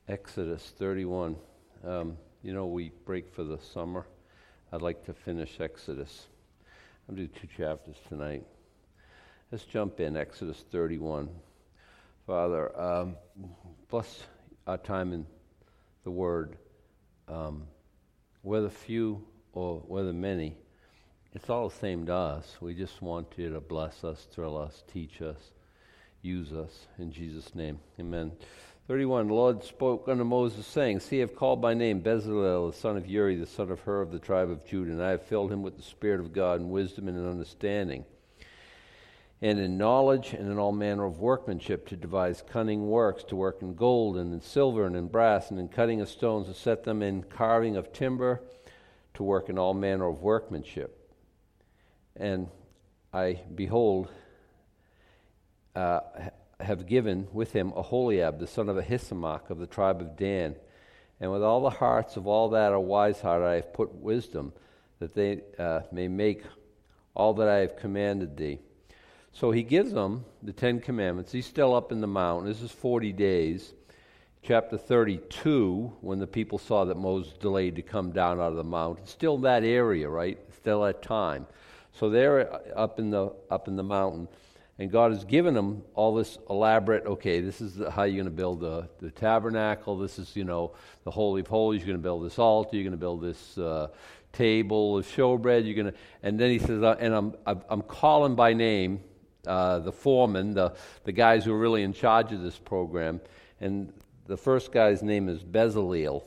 Exodus 31. We break for the summer. I'd like to finish Exodus. I'll do 2 chapters tonight. Let's jump in, Exodus 31. Father, bless our time in the Word. Whether few or whether many, it's all the same to us. We just want you to bless us, thrill us, teach us, use us. In Jesus' name, amen. 31, the Lord spoke unto Moses, saying, See, I have called by name Bezalel, the son of Uri, the son of Hur, of the tribe of Judah, and I have filled him with the Spirit of God, and wisdom, and in understanding, and in knowledge, and in all manner of workmanship, to devise cunning works, to work in gold, and in silver, and in brass, and in cutting of stones, to set them in carving of timber, to work in all manner of workmanship. And I, behold, have given with him Aholiab, the son of Ahisamach, of the tribe of Dan. And with all the hearts of all that are wise-hearted I have put wisdom, that they may make all that I have commanded thee. So he gives them the 10 Commandments. He's still up in the mountain. This is 40 days. Chapter 32, when the people saw that Moses delayed to come down out of the mountain. Still that area, right? Still that time. So they're up in the mountain. And God has given them all this elaborate, okay, this is how you're going to build the tabernacle. This is, the Holy of Holies. You're going to build this altar. You're going to build this table of showbread. And then he says, and I'm calling by name the foreman, the guys who are really in charge of this program. And the first guy's name is Bezalel.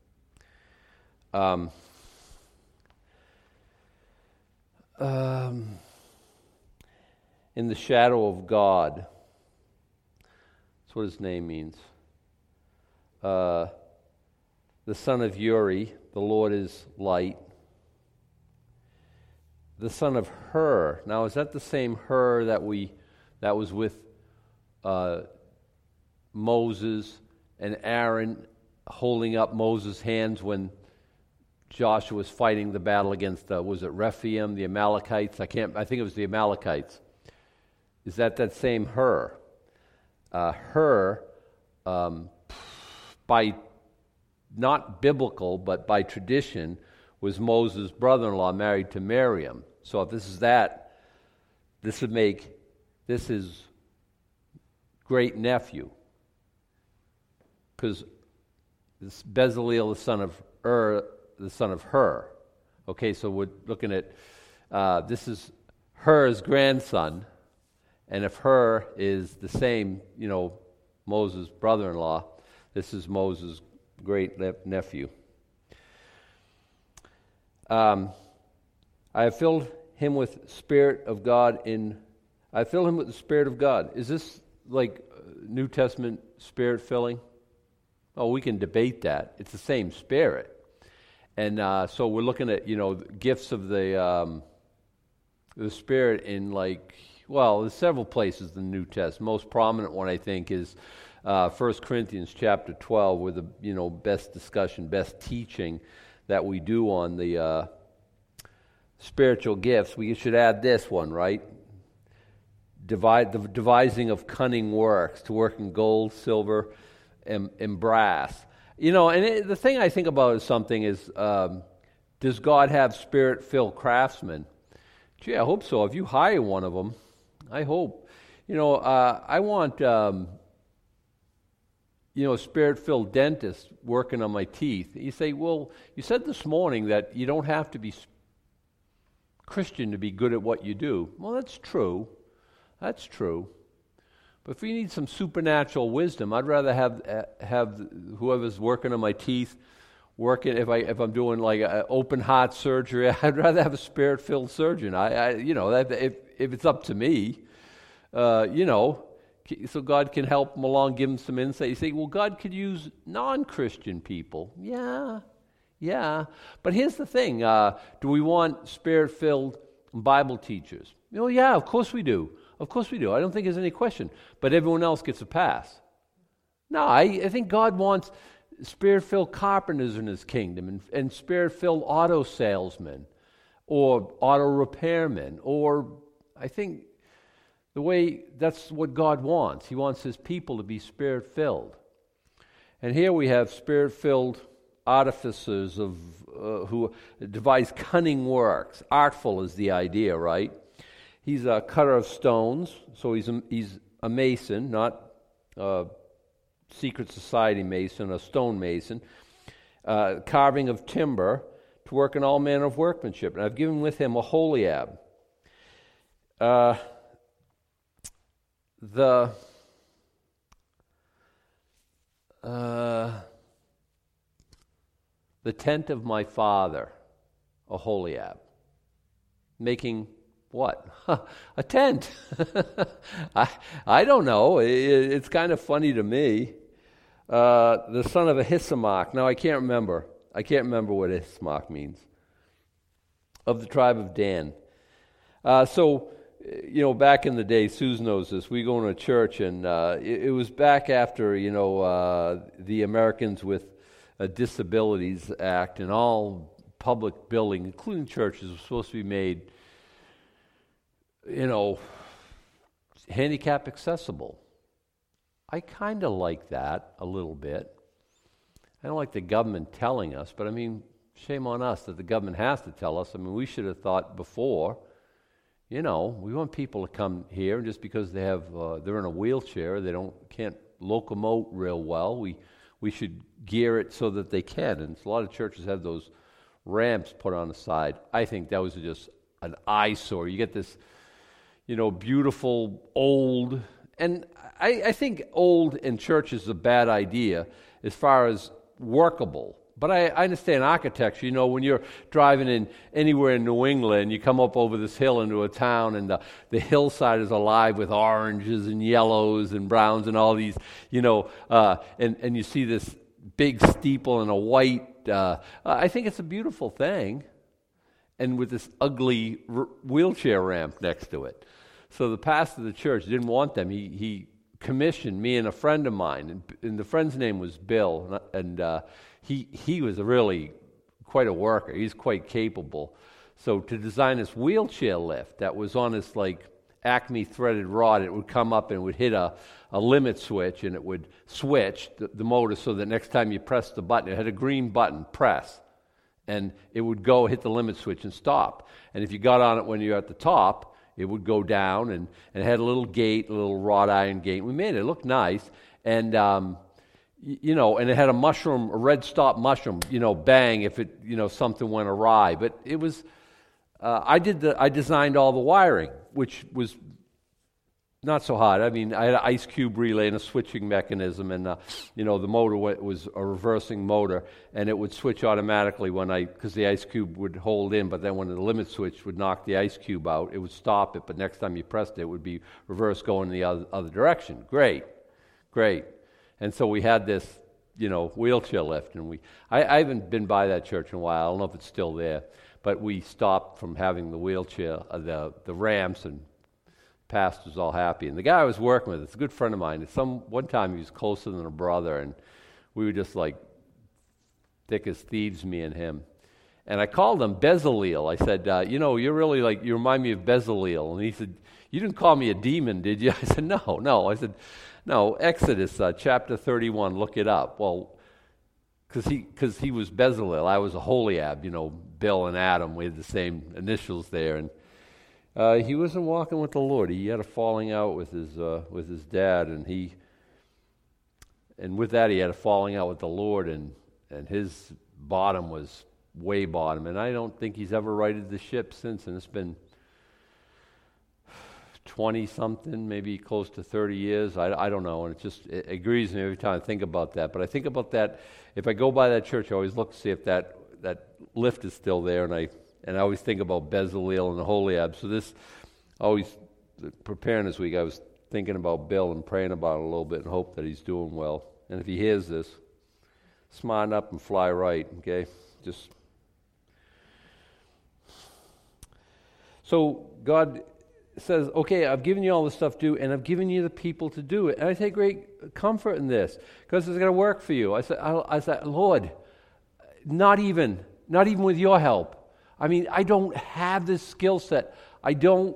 In the shadow of God. That's what his name means. The son of Uri, the Lord is light. The son of Hur. Now, is that the same Hur that was with Moses and Aaron holding up Moses' hands when Joshua was fighting the battle against, was it Rephaim, the Amalekites? I think it was the Amalekites. Is that same Hur? Hur, by not biblical, but by tradition, was Moses' brother-in-law married to Miriam. So if this is that, this would make this his great nephew. Because this Bezalel, the son of Hur. Okay, so we're looking at, this is Hur's grandson. And if Hur is the same, Moses' brother-in-law, this is Moses' great nephew. I have filled him with Spirit of God I filled him with the Spirit of God. Is this like New Testament Spirit filling? Oh, we can debate that. It's the same Spirit. And so we're looking at, gifts of the Spirit in there's several places in the New Testament. Most prominent one, I think, is 1 Corinthians chapter 12, where the best discussion, best teaching that we do on the spiritual gifts. We should add this one, right? The devising of cunning works, to work in gold, silver, and brass. The thing I think about is does God have Spirit-filled craftsmen? Gee, I hope so. If you hire one of them, I hope. I want, a Spirit-filled dentist working on my teeth. You say, well, you said this morning that you don't have to be Christian to be good at what you do. Well, that's true. That's true. But if you need some supernatural wisdom, I'd rather have whoever's working on my teeth working. If I'm doing like an open heart surgery, I'd rather have a Spirit-filled surgeon. If it's up to me, so God can help them along, give them some insight. You say, well, God could use non-Christian people. Yeah. But here's the thing: do we want Spirit-filled Bible teachers? Yeah, of course we do. Of course we do. I don't think there's any question. But everyone else gets a pass. No, I think God wants Spirit-filled carpenters in His kingdom, and Spirit-filled auto salesmen, or auto repairmen, or I think the way that's what God wants. He wants His people to be Spirit-filled. And here we have spirit-filled artificers who devise cunning works. Artful is the idea, right? He's a cutter of stones, so he's a mason, not a secret society mason, a stone mason. Carving of timber, to work in all manner of workmanship. And I've given with him Oholiab. The tent of my father, Oholiab, making what? A tent. I don't know. It's kind of funny to me. The son of Ahisamach. Now I can't remember what Ahisamach means. Of the tribe of Dan. So, back in the day, Susan knows this, we go to a church, and it was back after, the Americans with Disabilities Act, and all public buildings, including churches, were supposed to be made, handicap accessible. I kind of like that a little bit. I don't like the government telling us, but shame on us that the government has to tell us. We should have thought before. We want people to come here, and just because they're in a wheelchair, they can't locomote real well, we should gear it so that they can. And a lot of churches have those ramps put on the side. I think that was just an eyesore. You get this, beautiful old, and I think old in church is a bad idea as far as workable. But I understand architecture. When you're driving in anywhere in New England, you come up over this hill into a town, and the hillside is alive with oranges and yellows and browns and all these, and you see this big steeple and a white. I think it's a beautiful thing, and with this ugly wheelchair ramp next to it. So the pastor of the church didn't want them. He commissioned me and a friend of mine, and the friend's name was Bill, and he was really quite a worker. He's quite capable. So to design this wheelchair lift that was on this Acme threaded rod, it would come up and it would hit a limit switch, and it would switch the motor so that next time you press the button, it had a green button, press, and it would go hit the limit switch and stop. And if you got on it when you're at the top, it would go down, and it had a little gate, a little wrought iron gate. We made it look nice, and and it had a red stop mushroom, bang if it, something went awry. But it was, I designed all the wiring, which was not so hard. I had an ice cube relay and a switching mechanism, and the motor was a reversing motor, and it would switch automatically because the ice cube would hold in, but then when the limit switch would knock the ice cube out, it would stop it, but next time you pressed it, it would be reverse going in the other direction. Great. And so we had this, wheelchair lift, and I haven't been by that church in a while. I don't know if it's still there, but we stopped from having the wheelchair, the ramps, and pastor's all happy. And the guy I was working with, it's a good friend of mine. One time he was closer than a brother, and we were just thick as thieves, me and him. And I called him Bezaleel. I said, you're really you remind me of Bezaleel. And he said, you didn't call me a demon, did you? I said, no. I said, no, Exodus chapter 31, look it up. Well, because he was Bezaleel, I was Oholiab, Bill and Adam, we had the same initials there. And he wasn't walking with the Lord. He had a falling out with his dad, and with that he had a falling out with the Lord, and his bottom was way bottom. And I don't think he's ever righted the ship since, and it's been 20-something, maybe close to 30 years. I don't know, and it agrees me every time I think about that. But I think about that, if I go by that church, I always look to see if that lift is still there, and I always think about Bezaleel and Oholiab. So always preparing this week, I was thinking about Bill and praying about it a little bit and hope that he's doing well. And if he hears this, smarten up and fly right, okay? So God says, okay, I've given you all the stuff to do, and I've given you the people to do it. And I take great comfort in this, because it's going to work for you. I said, Lord, not even with your help. I don't have this skill set. I don't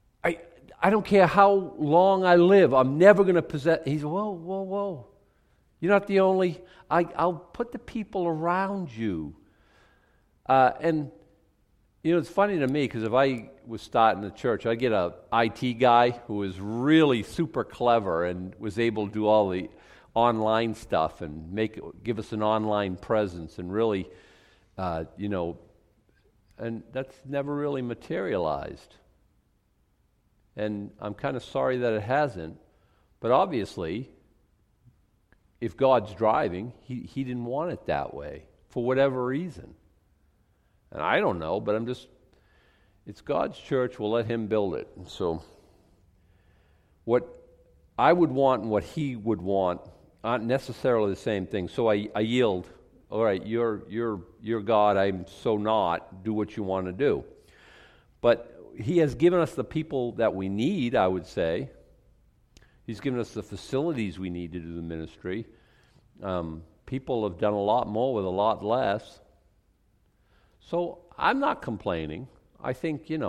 care how long I live. I'm never going to possess. He said, whoa. You're not the only. I'll put the people around you. And, it's funny to me because if I was starting a church, I'd get a IT guy who was really super clever and was able to do all the online stuff and give us an online presence and really, and that's never really materialized. And I'm kind of sorry that it hasn't, but obviously, if God's driving, he didn't want it that way for whatever reason. And I don't know, but it's God's church, we'll let him build it. And so what I would want and what he would want aren't necessarily the same thing. So I yield. All right, you're God, I'm so not. Do what you want to do. But he has given us the people that we need, I would say. He's given us the facilities we need to do the ministry. People have done a lot more with a lot less. So I'm not complaining. I think, he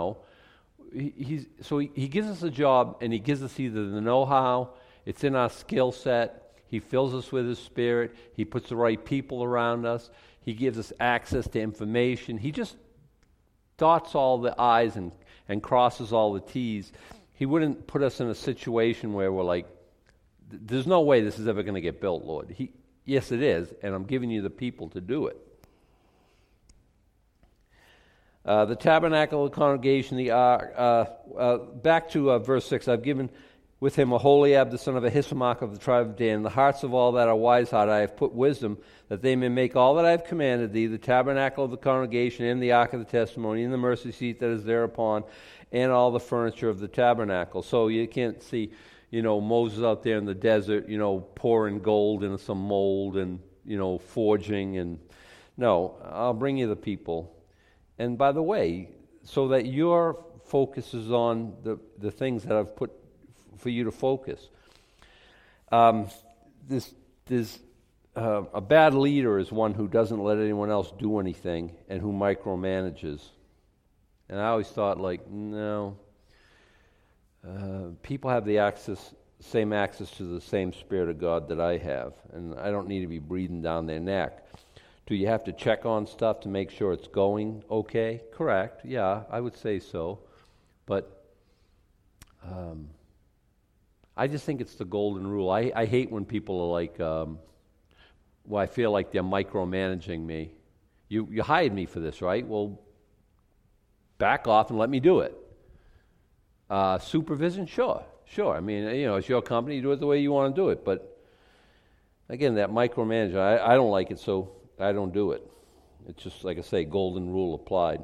gives us a job and he gives us either the know-how, it's in our skill set, he fills us with his Spirit, he puts the right people around us, he gives us access to information, he just dots all the I's and crosses all the T's. He wouldn't put us in a situation where we're like, there's no way this is ever going to get built, Lord. Yes, it is, and I'm giving you the people to do it. The tabernacle, the congregation, the ark. Back to verse 6. I've given with him Aholiab, the son of Ahisamach of the tribe of Dan. In the hearts of all that are wise-hearted I have put wisdom, that they may make all that I have commanded thee, the tabernacle of the congregation, and the ark of the testimony, and the mercy seat that is thereupon, and all the furniture of the tabernacle. So you can't see, Moses out there in the desert, pouring gold into some mold and, forging. And no, I'll bring you the people. And by the way, so that your focus is on the things that I've put for you to focus. A bad leader is one who doesn't let anyone else do anything and who micromanages. And I always thought, no, people have the same access to the same Spirit of God that I have, and I don't need to be breathing down their neck. Do you have to check on stuff to make sure it's going okay? Correct. Yeah, I would say so. But I just think it's the golden rule. I hate when people are like, I feel like they're micromanaging me. You hired me for this, right? Well, back off and let me do it. Supervision? Sure. I mean, it's your company. You do it the way you want to do it. But again, that micromanaging, I don't like it, so I don't do it. It's just, like I say, golden rule applied.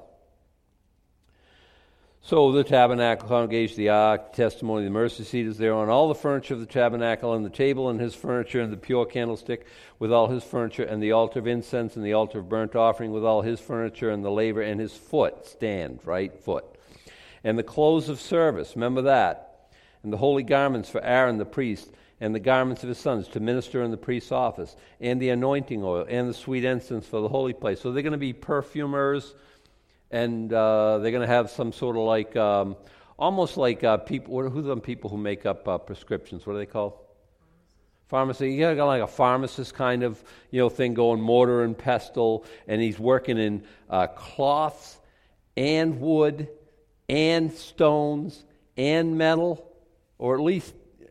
So the tabernacle, congregation, the ark, testimony, the mercy seat is there on all the furniture of the tabernacle, and the table and his furniture, and the pure candlestick with all his furniture, and the altar of incense, and the altar of burnt offering with all his furniture, and the laver, and his stand, right foot. And the clothes of service, remember that. And the holy garments for Aaron the priest, and the garments of his sons to minister in the priest's office, and the anointing oil, and the sweet incense for the holy place. So they're going to be perfumers, and they're going to have some sort of almost like people. Who are the people who make up prescriptions? What are they called? Pharmacy. You got like a pharmacist kind of thing going, mortar and pestle, and he's working in cloths and wood and stones and metal, or at least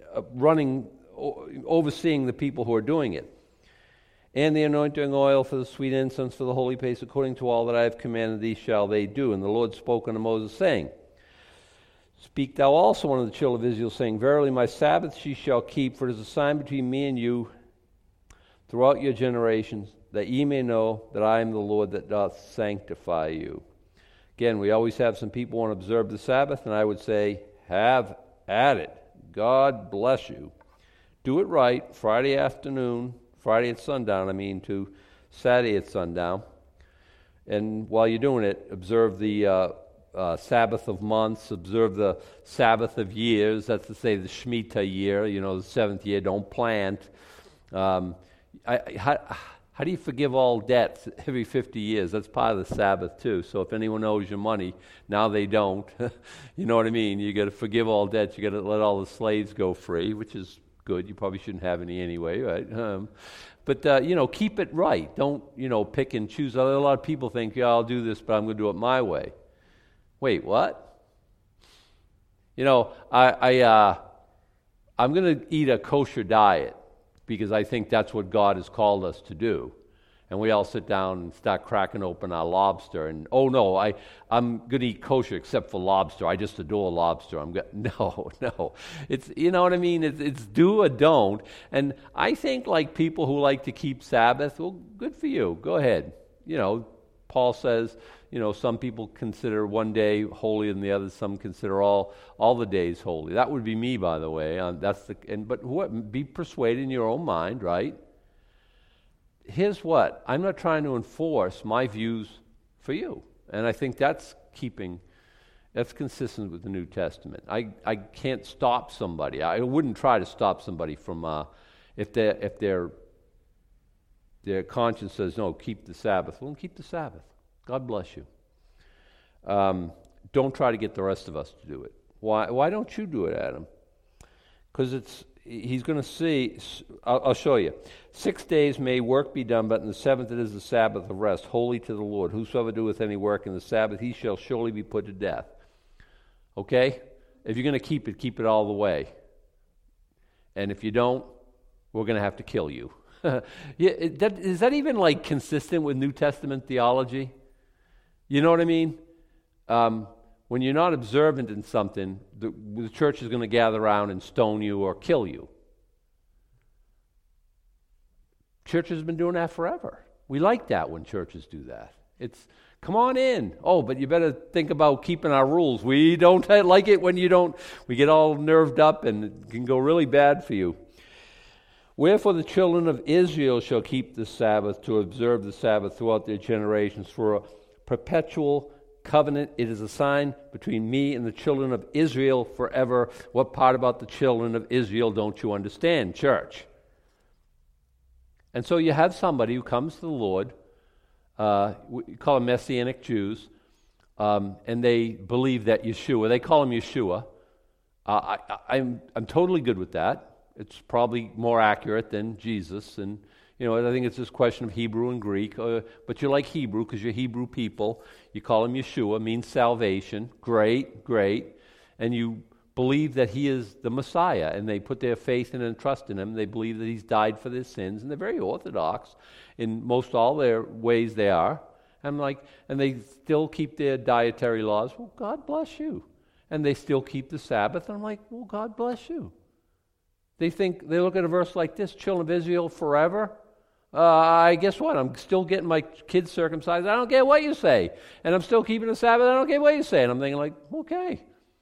overseeing the people who are doing it. And the anointing oil for the sweet incense for the holy place, according to all that I have commanded thee shall they do. And the Lord spoke unto Moses, saying, Speak thou also unto the children of Israel, saying, Verily my Sabbaths ye shall keep, for it is a sign between me and you throughout your generations, that ye may know that I am the Lord that doth sanctify you. Again, we always have some people want to observe the Sabbath, and I would say, have at it. God bless you. Do it right, Friday afternoon, Friday at sundown, to Saturday at sundown. And while you're doing it, observe the Sabbath of months, observe the Sabbath of years. That's to say the Shemitah year, the seventh year, don't plant. How do you forgive all debts every 50 years? That's part of the Sabbath too. So if anyone owes you money, now they don't. You know what I mean? You got to forgive all debts. You got to let all the slaves go free, which is good. You probably shouldn't have any anyway, right? But keep it right. Don't, pick and choose. A lot of people think, yeah, I'll do this, but I'm going to do it my way. Wait, what? I'm going to eat a kosher diet because I think that's what God has called us to do. And we all sit down and start cracking open our lobster. And, oh, no, I'm going to eat kosher except for lobster. I just adore lobster. No. It's, you know what I mean? It's do or don't. And I think like people who like to keep Sabbath, well, good for you. Go ahead. Paul says, some people consider one day holy and the other, some consider all the days holy. That would be me, by the way. But be persuaded in your own mind, right? Here's what, I'm not trying to enforce my views for you. And I think that's consistent with the New Testament. I can't stop somebody. I wouldn't try to stop somebody from, if their conscience says, no, keep the Sabbath. Well, keep the Sabbath. God bless you. Don't try to get the rest of us to do it. Why don't you do it, Adam? Because he's going to see, I'll show you. 6 days may work be done, but in the seventh it is the Sabbath of rest, holy to the Lord. Whosoever doeth any work in the Sabbath, he shall surely be put to death. Okay? If you're going to keep it all the way. And if you don't, we're going to have to kill you. Is that even like consistent with New Testament theology? You know what I mean? When you're not observant in something, the church is going to gather around and stone you or kill you. Church has been doing that forever. We like that when churches do that. It's, come on in. Oh, but you better think about keeping our rules. We don't like it when you don't. We get all nerved up and it can go really bad for you. Wherefore the children of Israel shall keep the Sabbath to observe the Sabbath throughout their generations for a perpetual covenant. It is a sign between me and the children of Israel forever. What part about the children of Israel don't you understand, church? And so you have somebody who comes to the Lord, we call them Messianic Jews, and they believe that Yeshua, they call him Yeshua. I'm totally good with that. It's probably more accurate than Jesus, and I think it's this question of Hebrew and Greek, but you like Hebrew because you're Hebrew people. You call him Yeshua, means salvation. Great. And you believe that he is the Messiah, and they put their faith in and trust in him. They believe that he's died for their sins, and they're very orthodox in most all their ways they are. And they still keep their dietary laws. Well, God bless you. And they still keep the Sabbath. And I'm like, well, God bless you. They look at a verse like this, children of Israel forever. I guess what? I'm still getting my kids circumcised. I don't care what you say. And I'm still keeping the Sabbath. I don't care what you say. And I'm thinking like, okay.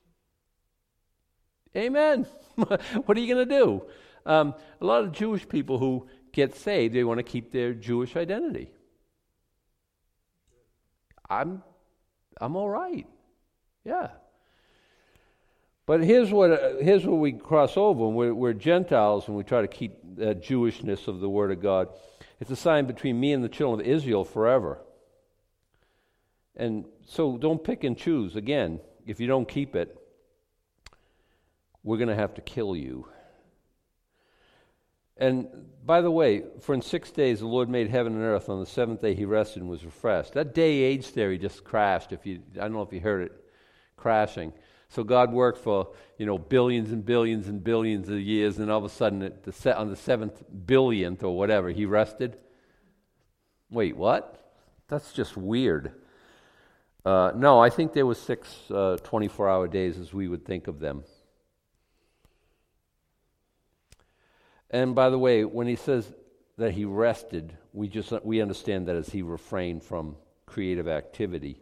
Amen. What are you going to do? A lot of Jewish people who get saved, they want to keep their Jewish identity. I'm all right. Yeah. But here's what we cross over, and we're Gentiles, and we try to keep that Jewishness of the Word of God. It's a sign between me and the children of Israel forever. And so don't pick and choose. Again, if you don't keep it, we're going to have to kill you. And by the way, for in 6 days the Lord made heaven and earth. On the seventh day he rested and was refreshed. That day-age theory just crashed. I don't know if you heard it crashing. So God worked for, billions and billions and billions of years, and all of a sudden, on the 7th billionth or whatever, he rested. Wait, what? That's just weird. No, I think there was 6 24-hour days as we would think of them. And by the way, when he says that he rested, we understand that as he refrained from creative activity.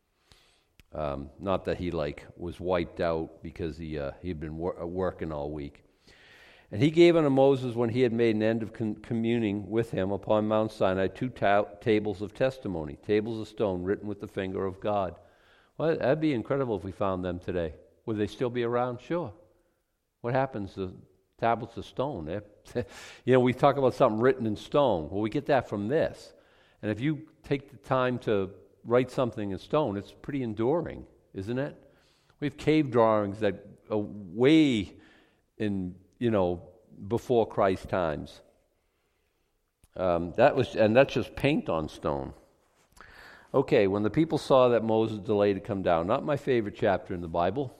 Not that he was wiped out because he'd been working all week. And he gave unto Moses, when he had made an end of communing with him upon Mount Sinai, 2 tables of testimony, tables of stone written with the finger of God. Well, that'd be incredible if we found them today. Would they still be around? Sure. What happens to tablets of stone? We talk about something written in stone. Well, we get that from this. And if you take the time to write something in stone, it's pretty enduring, isn't it? We have cave drawings that are way in, before Christ's times. That's just paint on stone. Okay, when the people saw that Moses delayed to come down, not my favorite chapter in the Bible,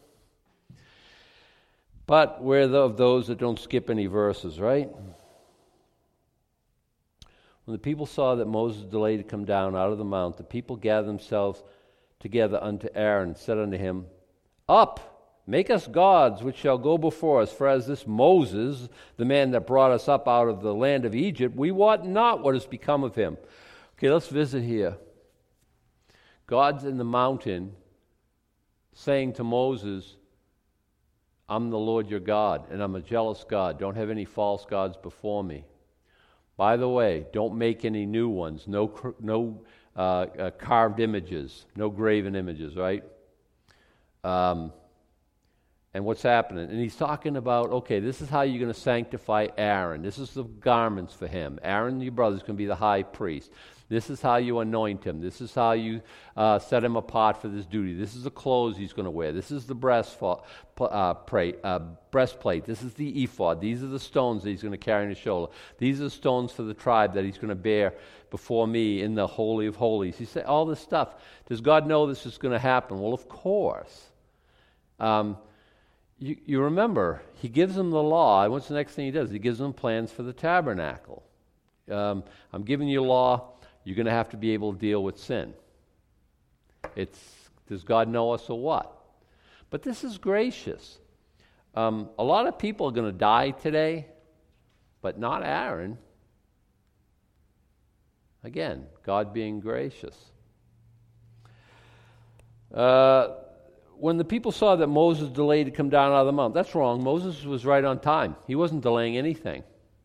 but we're of those that don't skip any verses, right? When the people saw that Moses delayed to come down out of the mount, the people gathered themselves together unto Aaron, and said unto him, Up, make us gods which shall go before us, for as this Moses, the man that brought us up out of the land of Egypt, we wot not what has become of him. Okay, let's visit here. God's in the mountain saying to Moses, I'm the Lord your God, and I'm a jealous God. Don't have any false gods before me. By the way, don't make any new ones. No carved images, no graven images, right? And what's happening? And he's talking about, okay, this is how you're going to sanctify Aaron. This is the garments for him. Aaron, your brother, is going to be the high priest. This is how you anoint him. This is how you set him apart for this duty. This is the clothes he's going to wear. This is the breastplate. This is the ephod. These are the stones that he's going to carry on his shoulder. These are the stones for the tribe that he's going to bear before me in the Holy of Holies. He said all this stuff. Does God know this is going to happen? Well, of course. You remember, he gives them the law. And what's the next thing he does? He gives them plans for the tabernacle. I'm giving you law. You're going to have to be able to deal with sin. Does God know us or what? But this is gracious. A lot of people are going to die today, but not Aaron. Again, God being gracious. When the people saw that Moses delayed to come down out of the mount, that's wrong. Moses was right on time. He wasn't delaying anything.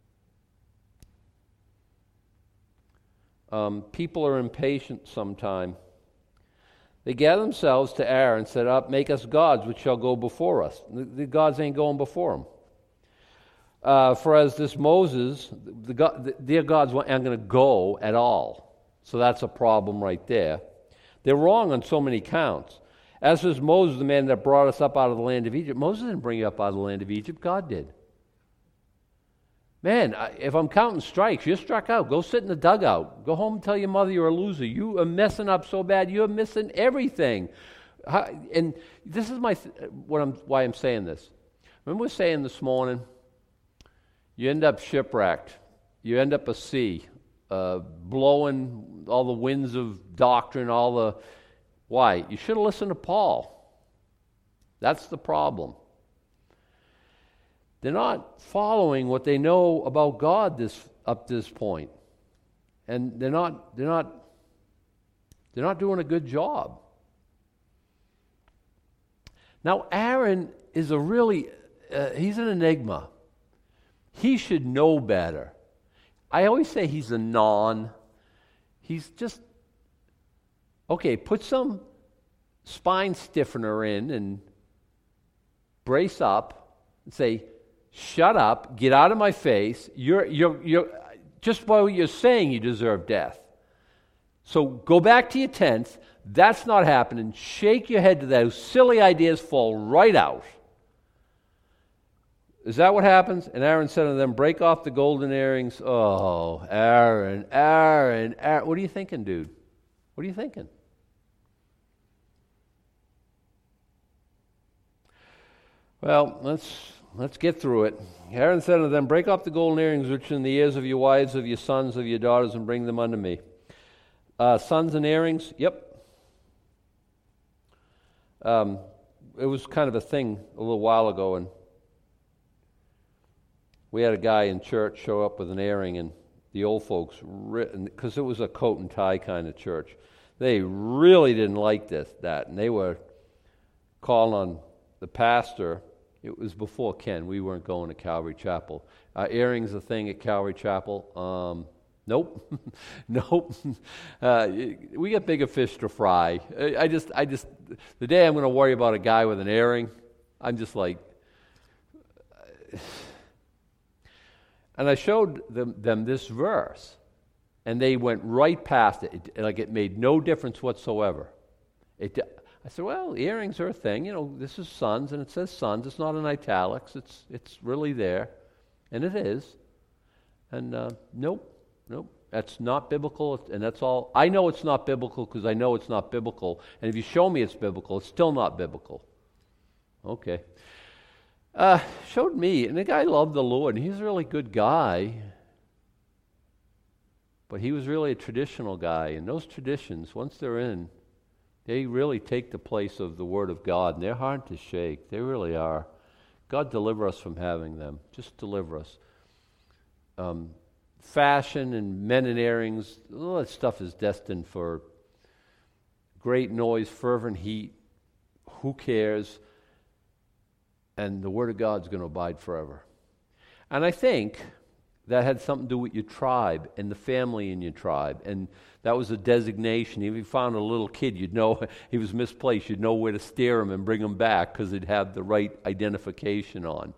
People are impatient sometime. They gathered themselves to Aaron and said, Up, make us gods which shall go before us. The gods ain't going before them. For as this Moses, their gods aren't going to go at all. So that's a problem right there. They're wrong on so many counts. As was Moses, the man that brought us up out of the land of Egypt. Moses didn't bring you up out of the land of Egypt. God did. Man, if I'm counting strikes, you're struck out. Go sit in the dugout. Go home and tell your mother you're a loser. You are messing up so bad. You're missing everything. And this is why I'm saying this. Remember we were saying this morning, you end up shipwrecked. You end up a sea, blowing all the winds of doctrine, Why? You should have listened to Paul. That's the problem. They're not following what they know about God up to this point. And they're not doing a good job. Now Aaron is he's an enigma. He should know better. I always say he's a he's just, okay, put some spine stiffener in and brace up and say, shut up, get out of my face. You're just by what you're saying, you deserve death. So go back to your tents. That's not happening. Shake your head to those silly ideas, fall right out. Is that what happens? And Aaron said to them, break off the golden earrings. Oh, Aaron. What are you thinking, dude? What are you thinking? Well, let's get through it. Aaron said to them, break off the golden earrings which are in the ears of your wives, of your sons, of your daughters, and bring them unto me. Sons and earrings, yep. It was kind of a thing a little while ago, and we had a guy in church show up with an earring, and the old folks, because it was a coat and tie kind of church, they really didn't like that, and they were calling on the pastor. It was before Ken. We weren't going to Calvary Chapel. Earrings a thing at Calvary Chapel? Nope. Nope. We got bigger fish to fry. I just, the day I'm going to worry about a guy with an earring, I'm just like, and I showed them this verse, and they went right past it. Like it made no difference whatsoever. I said, well, earrings are a thing. This is sons, and it says sons. It's not in italics. It's really there. And it is. And nope, that's not biblical, and that's all. I know it's not biblical because I know it's not biblical. And if you show me it's biblical, it's still not biblical. Okay. Showed me, and the guy loved the Lord, and he's a really good guy. But he was really a traditional guy, and those traditions, once they're in, they really take the place of the Word of God, and they're hard to shake. They really are. God deliver us from having them. Just deliver us. Fashion and men and earrings, all that stuff is destined for great noise, fervent heat. Who cares? And the Word of God's going to abide forever. And I think that had something to do with your tribe and the family in your tribe. And that was a designation. If you found a little kid, you'd know he was misplaced. You'd know where to steer him and bring him back because he'd have the right identification on.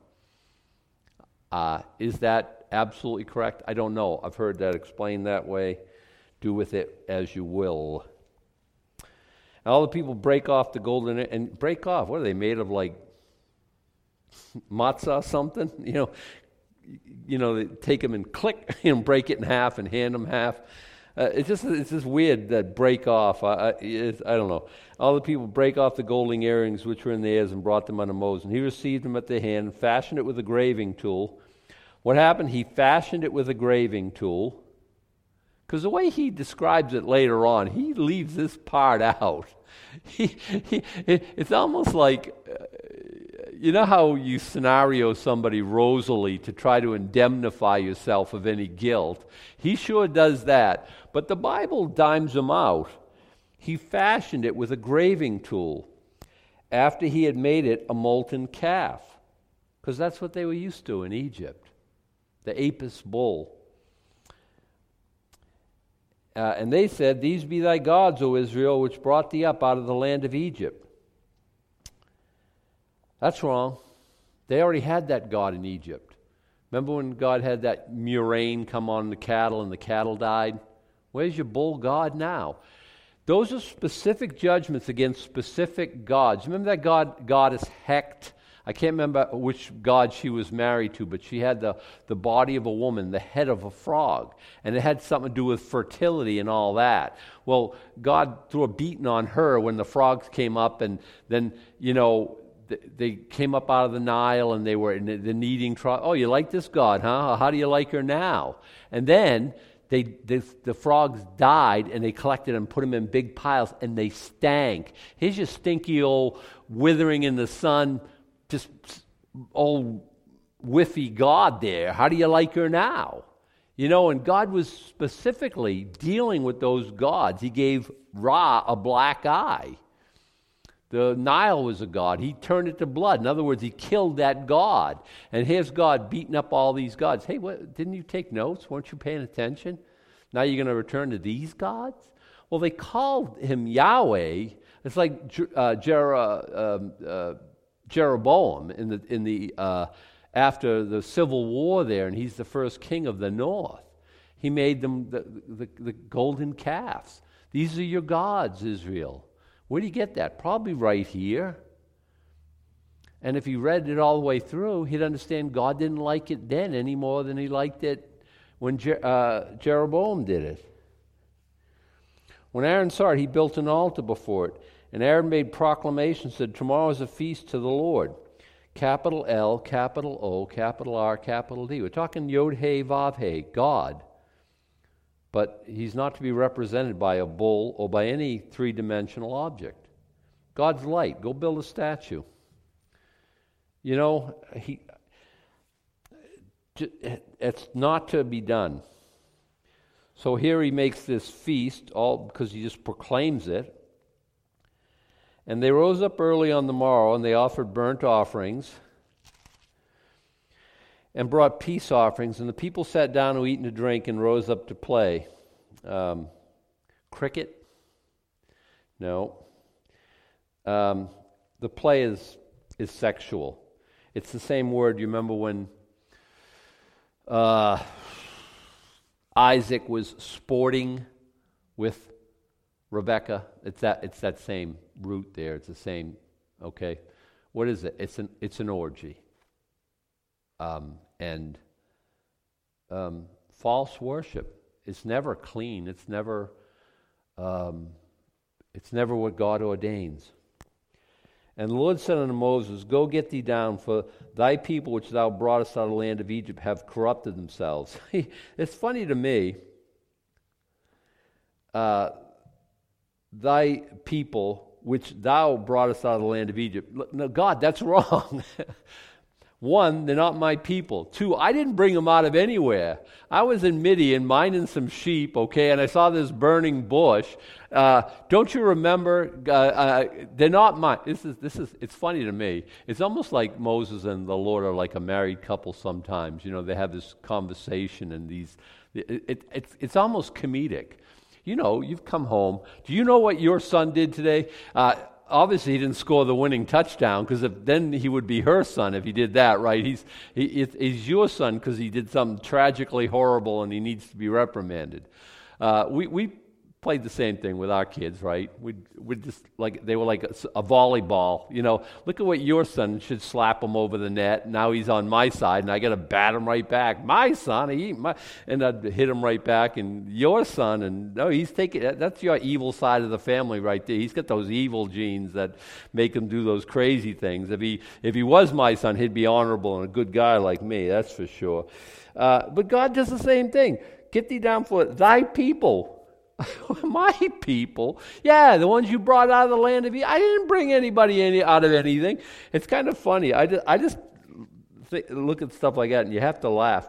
Is that absolutely correct? I don't know. I've heard that explained that way. Do with it as you will. And all the people break off the golden, and break off. What are they made of, like matzah something? They take them and click and break it in half and hand them half. It's just weird that break off. I don't know. All the people break off the golden earrings which were in theirs and brought them unto Moses. And he received them at their hand and fashioned it with a graving tool. What happened? He fashioned it with a graving tool. Because the way he describes it later on, he leaves this part out. It's almost like, you know how you scenario somebody rosily to try to indemnify yourself of any guilt? He sure does that. But the Bible dimes him out. He fashioned it with a graving tool after he had made it a molten calf. Because that's what they were used to in Egypt. The Apis bull. And they said, "These be thy gods, O Israel, which brought thee up out of the land of Egypt." That's wrong. They already had that God in Egypt. Remember when God had that murrain come on the cattle and the cattle died? Where's your bull God now? Those are specific judgments against specific gods. Remember that goddess Hecht? I can't remember which god she was married to, but she had the body of a woman, the head of a frog, and it had something to do with fertility and all that. Well, God threw a beating on her when the frogs came up, and then, they came up out of the Nile, and they were in the kneading trough. Oh, you like this God, huh? How do you like her now? And then the frogs died, and they collected and put them in big piles, and they stank. Here's your stinky old withering in the sun, just old whiffy God there. How do you like her now? And God was specifically dealing with those gods. He gave Ra a black eye. The Nile was a god. He turned it to blood. In other words, he killed that god. And here's God beating up all these gods. Hey, didn't you take notes? Weren't you paying attention? Now you're going to return to these gods? Well, they called him Yahweh. It's like Jeroboam in the after the civil war there, and he's the first king of the north. He made them the golden calves. These are your gods, Israel. Where do you get that? Probably right here. And if he read it all the way through, he'd understand God didn't like it then any more than he liked it when Jeroboam did it. When Aaron saw it, he built an altar before it. And Aaron made proclamation, said, "Tomorrow is a feast to the Lord." Capital L, capital O, capital R, capital D. We're talking Yod-Heh, Vav-Heh, God. But he's not to be represented by a bull or by any three-dimensional object. God's light. Go build a statue. It's not to be done. So here he makes this feast, all because he just proclaims it. And they rose up early on the morrow, and they offered burnt offerings and brought peace offerings. And the people sat down to eat and to drink and rose up to play. Cricket? No. The play is sexual. It's the same word. You remember when Isaac was sporting with Rebecca? It's that same root there. It's the same. Okay, what is it? It's an orgy. And false worship. It's never clean. It's never what God ordains. And the Lord said unto Moses, Go get thee down, for thy people which thou broughtest out of the land of Egypt have corrupted themselves. It's funny to me, thy people which thou broughtest out of the land of Egypt. No, God, that's wrong. One, they're not my people. Two, I didn't bring them out of anywhere. I was in Midian minding some sheep, okay, and I saw this burning bush. Don't you remember? They're not mine. This is. It's funny to me. It's almost like Moses and the Lord are like a married couple sometimes. You know, they have this conversation and these. It's almost comedic. You know, you've come home. Do you know what your son did today? Obviously, he didn't score the winning touchdown, because then he would be her son if he did that, right? He's your son because he did something tragically horrible and he needs to be reprimanded. We played the same thing with our kids, right? We'd just like they were like a volleyball. You know, look at what your son should slap him over the net. Now he's on my side, and I got to bat him right back. My son, and I'd hit him right back. And your son, and no, he's taking that's your evil side of the family right there. He's got those evil genes that make him do those crazy things. If he was my son, he'd be honorable and a good guy like me. That's for sure. But God does the same thing. Get thee down for thy people. My people? Yeah, the ones you brought out of the land of Egypt. I didn't bring anybody out of anything. It's kind of funny. I just look at stuff like that and you have to laugh.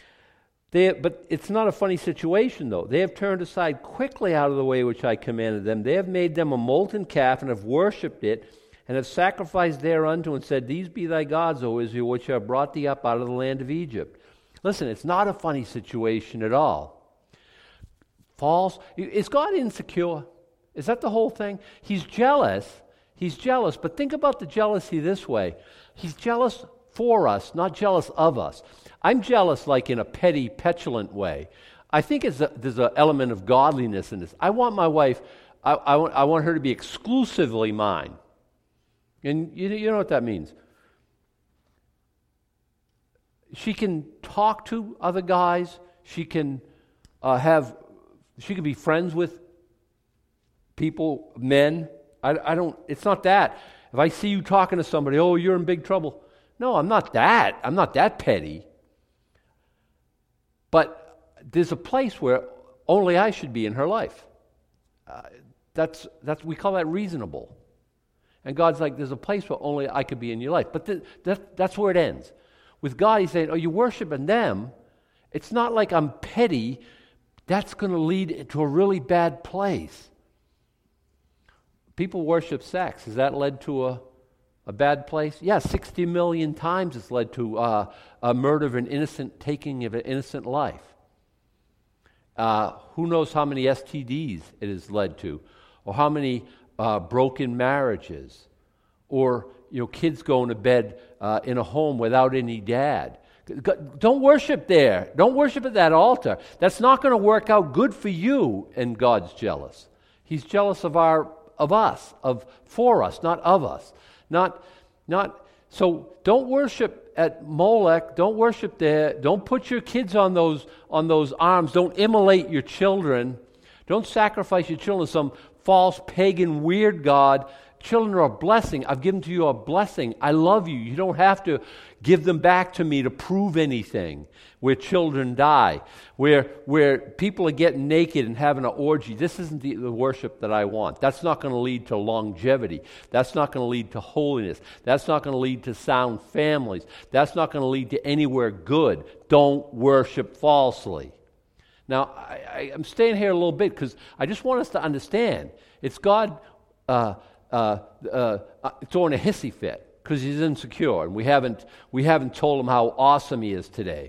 But it's not a funny situation, though. They have turned aside quickly out of the way which I commanded them. They have made them a molten calf and have worshipped it, and have sacrificed thereunto and said, These be thy gods, O Israel, which have brought thee up out of the land of Egypt. Listen, it's not a funny situation at all. False. Is God insecure? Is that the whole thing? He's jealous. But think about the jealousy this way. He's jealous for us, not jealous of us. I'm jealous like in a petty, petulant way. I think there's an element of godliness in this. I want my wife, I want her to be exclusively mine. And you know what that means. She can talk to other guys. She can be friends with people, men. It's not that. If I see you talking to somebody, oh, you're in big trouble. No, I'm not that. I'm not that petty. But there's a place where only I should be in her life. We call that reasonable. And God's like, there's a place where only I could be in your life. But that's where it ends. With God, He's saying, oh, you're worshiping them. It's not like I'm petty. That's going to lead to a really bad place. People worship sex. Has that led to a bad place? Yeah, 60 million times it's led to a murder of an innocent, taking of an innocent life. Who knows how many STDs it has led to, or how many broken marriages, or kids going to bed in a home without any dad. Don't worship there. Don't worship at that altar. That's not going to work out good for you, and God's jealous. He's jealous of us, for us, not of us. So don't worship at Molech. Don't worship there. Don't put your kids on those arms. Don't immolate your children. Don't sacrifice your children to some false pagan weird god. Children are a blessing. I've given to you a blessing. I love you. You don't have to give them back to me to prove anything. Where children die, where people are getting naked and having an orgy. This isn't the worship that I want. That's not going to lead to longevity. That's not going to lead to holiness. That's not going to lead to sound families. That's not going to lead to anywhere good. Don't worship falsely. Now, I'm staying here a little bit because I just want us to understand. It's God throwing a hissy fit because He's insecure, and we haven't told Him how awesome He is today.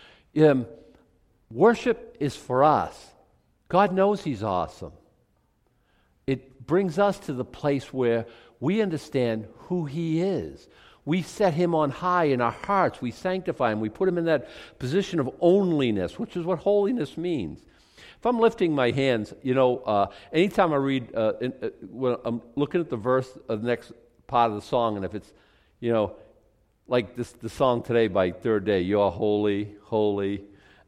Worship is for us. God knows He's awesome. It brings us to the place where we understand who He is. We set Him on high in our hearts. We sanctify Him. We put Him in that position of onlyness, which is what holiness means. If I'm lifting my hands, anytime I read, when I'm looking at the verse of the next part of the song, and if it's, like the song today by Third Day, You're Holy, Holy,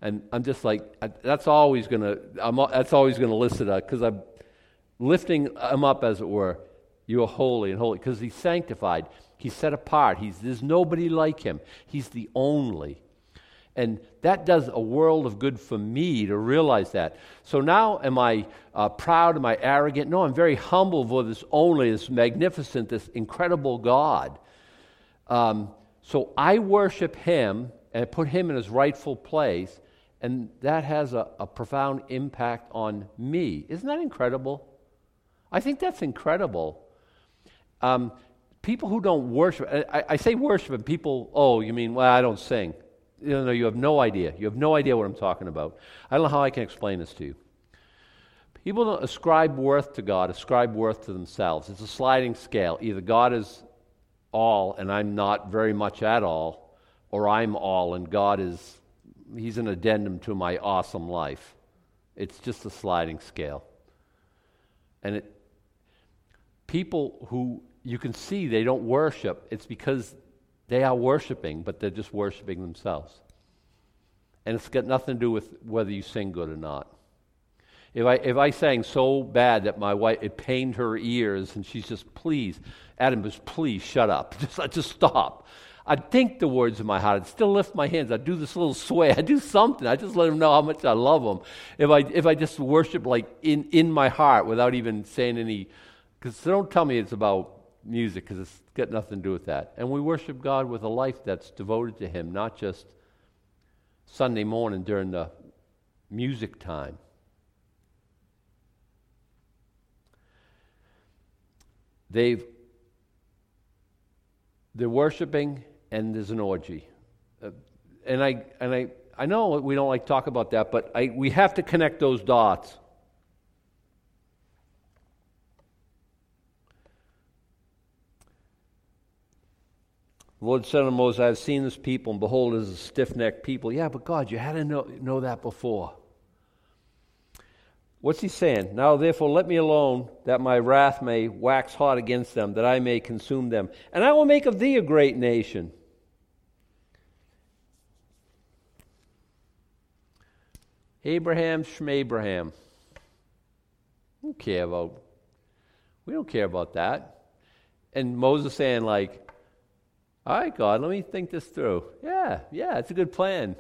And I'm just like, that's always going to list it out, because I'm lifting him up, as it were. You are holy and holy, because he's sanctified. He's set apart. There's nobody like him. He's the only. And that does a world of good for me to realize that. So now, am I proud? Am I arrogant? No, I'm very humble for this only, this magnificent, this incredible God. So I worship him and put him in his rightful place, and that has a profound impact on me. Isn't that incredible? I think that's incredible. People who don't worship, I say worship, and people, oh, you mean, well, I don't sing. No, you have no idea. You have no idea what I'm talking about. I don't know how I can explain this to you. People don't ascribe worth to God, ascribe worth to themselves. It's a sliding scale. Either God is all and I'm not very much at all, or I'm all and God is, he's an addendum to my awesome life. It's just a sliding scale. And people who you can see they don't worship, it's because they are worshiping, but they're just worshiping themselves. And it's got nothing to do with whether you sing good or not. If I sang so bad that my wife, it pained her ears, and she's just, please, Adam, just please shut up. Just stop. I'd think the words in my heart. I'd still lift my hands. I'd do this little sway. I'd do something. I'd just let them know how much I love them. If I just worship like in my heart without even saying any, because don't tell me it's about music, because it's got nothing to do with that. And we worship God with a life that's devoted to him, not just Sunday morning during the music time. They're worshiping, and there's an orgy. And I know we don't like to talk about that, but we have to connect those dots. The Lord said to Moses, I have seen this people, and behold, it is a stiff-necked people. Yeah, but God, you had to know that before. What's he saying? Now, therefore, let me alone, that my wrath may wax hot against them, that I may consume them. And I will make of thee a great nation. Abraham, Shmabraham. We don't care about that. And Moses saying like, all right, God, let me think this through. Yeah, it's a good plan.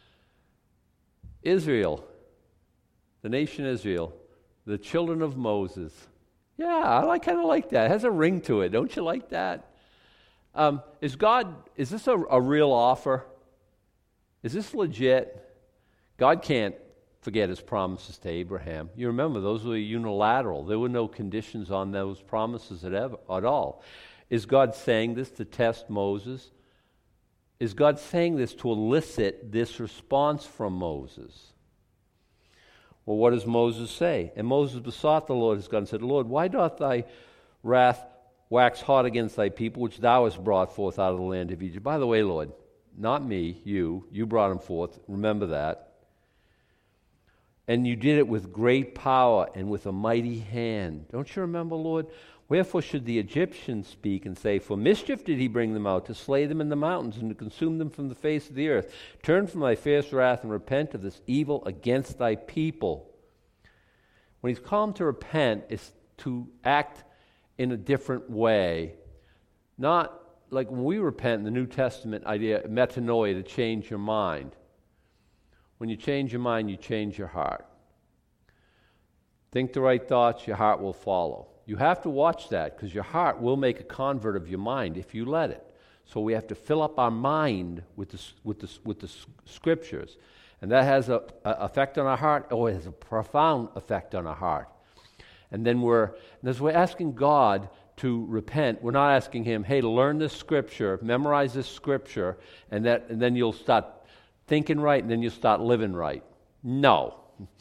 Israel, the nation Israel, the children of Moses. Yeah, I kind of like that. It has a ring to it. Don't you like that? Is this a real offer? Is this legit? God can't forget his promises to Abraham. You remember, those were unilateral. There were no conditions on those promises at all. Is God saying this to test Moses? Is God saying this to elicit this response from Moses? Well, what does Moses say? And Moses besought the Lord his God and said, Lord, why doth thy wrath wax hot against thy people, which thou hast brought forth out of the land of Egypt? By the way, Lord, not me, you brought them forth. Remember that. And you did it with great power and with a mighty hand. Don't you remember, Lord? Wherefore should the Egyptians speak and say, for mischief did he bring them out, to slay them in the mountains and to consume them from the face of the earth? Turn from thy fierce wrath and repent of this evil against thy people. When he's called to repent, it's to act in a different way. Not like when we repent in the New Testament idea, metanoia, to change your mind. When you change your mind, you change your heart. Think the right thoughts, your heart will follow. You have to watch that, because your heart will make a convert of your mind if you let it. So we have to fill up our mind with the scriptures. And that has an effect on our heart. Oh, it has a profound effect on our heart. And then as we're asking God to repent, we're not asking him, hey, learn this scripture, memorize this scripture, and then you'll start thinking right, and then you'll start living right. No.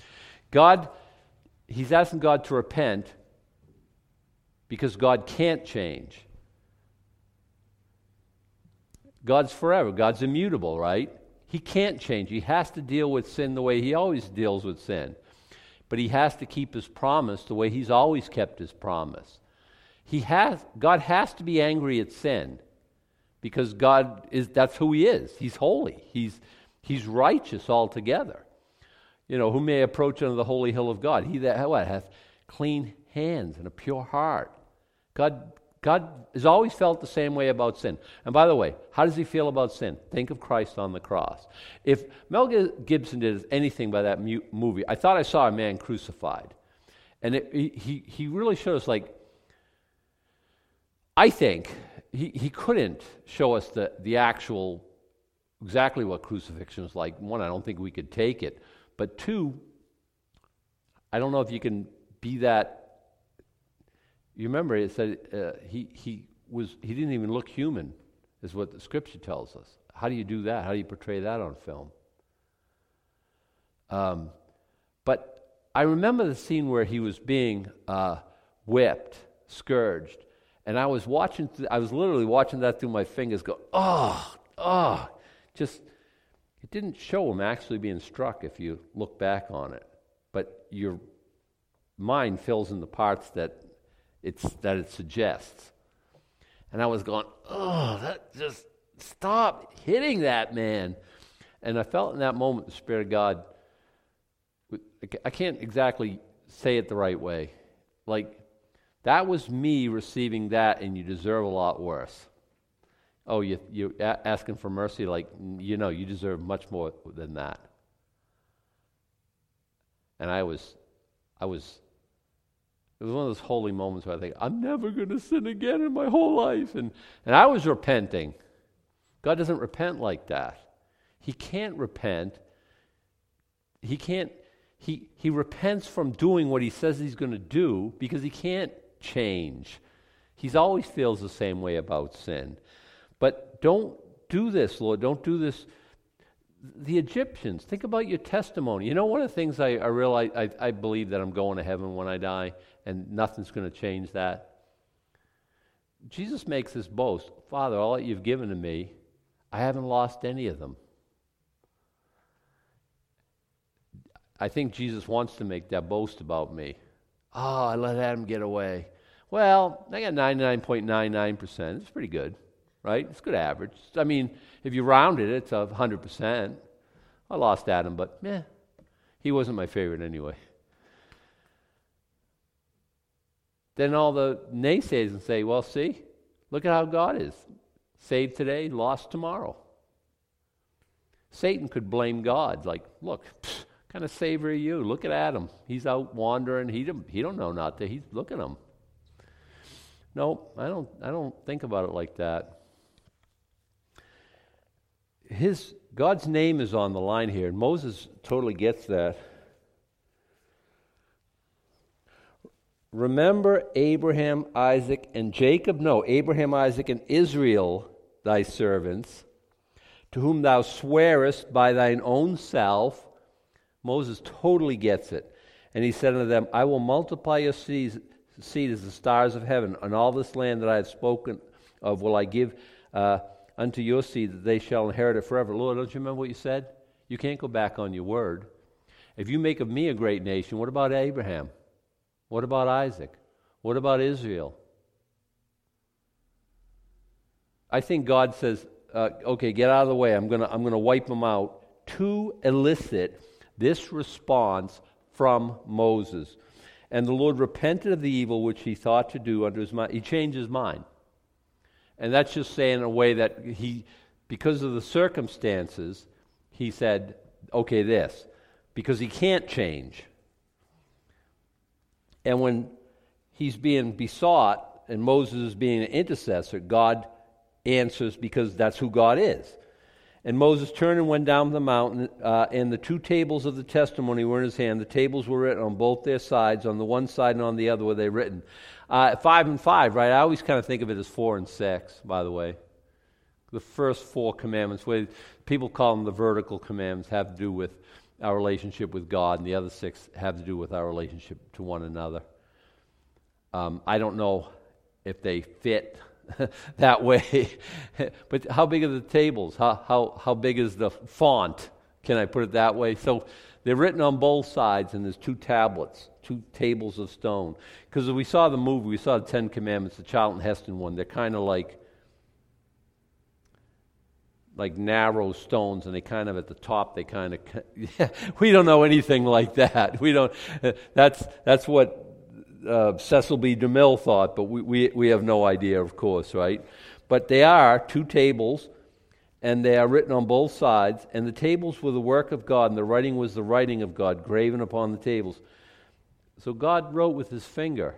He's asking God to repent because God can't change. God's forever. God's immutable, right? He can't change. He has to deal with sin the way he always deals with sin. But he has to keep his promise the way he's always kept his promise. God has to be angry at sin because that's who he is. He's holy. He's righteous altogether. Who may approach unto the holy hill of God? He that hath clean hands and a pure heart. God has always felt the same way about sin. And by the way, how does he feel about sin? Think of Christ on the cross. If Mel Gibson did anything by that movie, I thought I saw a man crucified. And he really showed us, I think he couldn't show us the actual, exactly what crucifixion was like. One, I don't think we could take it. But two, I don't know if you can be that. You remember it said he didn't even look human, is what the scripture tells us. How do you do that? How do you portray that on film? But I remember the scene where he was being whipped, scourged, and I was literally watching that through my fingers. Go, just it didn't show him actually being struck if you look back on it, but your mind fills in the parts that it suggests. And I was going, that just stop hitting that man. And I felt in that moment the Spirit of God. I can't exactly say it the right way. That was me receiving that, and you deserve a lot worse. Oh, you're asking for mercy, you deserve much more than that. And it was one of those holy moments where I think, I'm never going to sin again in my whole life. And I was repenting. God doesn't repent like that. He can't repent. He repents from doing what he says he's going to do because he can't change. He always feels the same way about sin. But don't do this, Lord. Don't do this. The Egyptians, think about your testimony. One of the things I realize, I believe that I'm going to heaven when I die, and nothing's going to change that. Jesus makes this boast, Father, all that you've given to me, I haven't lost any of them. I think Jesus wants to make that boast about me. I let Adam get away. Well, I got 99.99%. It's pretty good, right? It's good average. I mean, if you round it, it's 100%. I lost Adam, but he wasn't my favorite anyway. Then all the naysayers can say, well, see, look at how God is. Saved today, lost tomorrow. Satan could blame God. Look, kind of savior are you? Look at Adam. He's out wandering. He don't know not to. Look at him. No, I don't think about it like that. God's name is on the line here, and Moses totally gets that. Remember Abraham, Isaac, and Jacob? No, Abraham, Isaac, and Israel, thy servants, to whom thou swearest by thine own self. Moses totally gets it. And he said unto them, I will multiply your seed as the stars of heaven, and all this land that I have spoken of will I give unto your seed, that they shall inherit it forever. Lord, don't you remember what you said? You can't go back on your word. If you make of me a great nation, what about Abraham? What about Isaac? What about Israel? I think God says, okay, get out of the way. I'm gonna wipe them out to elicit this response from Moses. And the Lord repented of the evil which he thought to do under his mind. He changed his mind. And that's just saying in a way that because of the circumstances, he said, okay, this. Because he can't change. And when he's being besought and Moses is being an intercessor, God answers because that's who God is. And Moses turned and went down the mountain, and the two tables of the testimony were in his hand. The tables were written on both their sides. On the one side and on the other were they written. 5 and 5, right? I always kind of think of it as 4 and 6, by the way. The first 4 commandments, where people call them the vertical commandments, have to do with our relationship with God, and the other 6 have to do with our relationship to one another. I don't know if they fit that way. But how big are the tables? How big is the font? Can I put it that way? So they're written on both sides, and there's 2 tablets, 2 tables of stone. Because we saw the movie, we saw the 10 Commandments, the Charlton Heston one. They're kind of like like narrow stones, and they kind of at the top, they kind of, we don't know anything like that. We don't, that's what Cecil B. DeMille thought, but we have no idea, of course, right? But they are two tables, and they are written on both sides, and the tables were the work of God, and the writing was the writing of God, graven upon the tables. So God wrote with his finger.